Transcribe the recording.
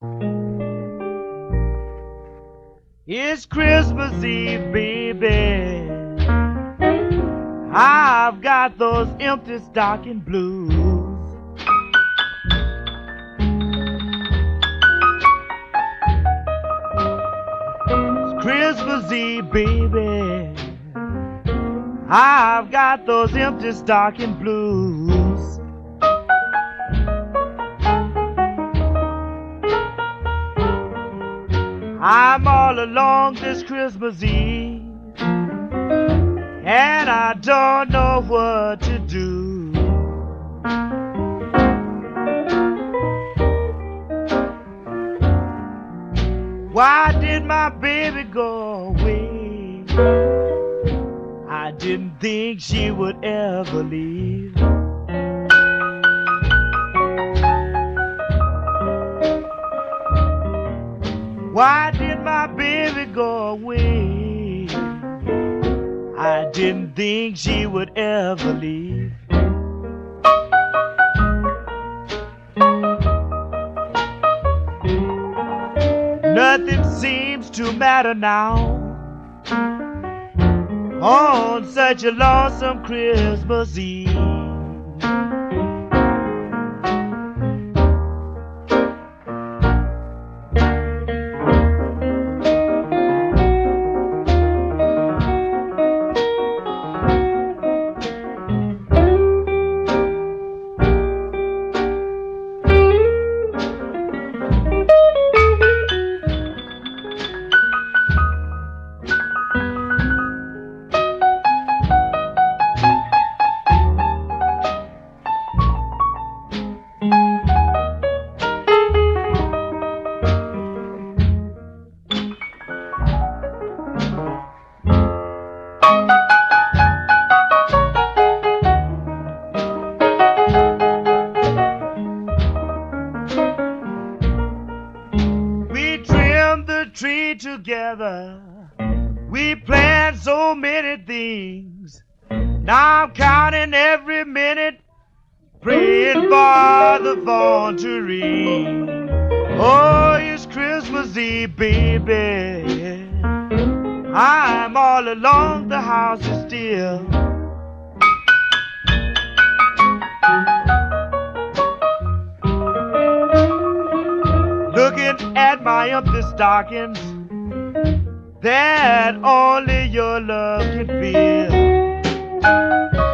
It's Christmas Eve, baby. I've got those empty stocking blues. It's Christmas Eve, baby. I've got those empty stocking blues. I'm all alone this Christmas Eve, and I don't know what to do. Why did my baby go away? I didn't think she would ever leave. Why did my baby go away? I didn't think she would ever leave. Nothing seems to matter now on such a lonesome Christmas Eve. Tree together, we planned so many things. Now I'm counting every minute, praying for the phone to ring. Oh, it's Christmas Eve, baby. I'm all alone, the house is still. Looking at my empty stockings that only your love can fill.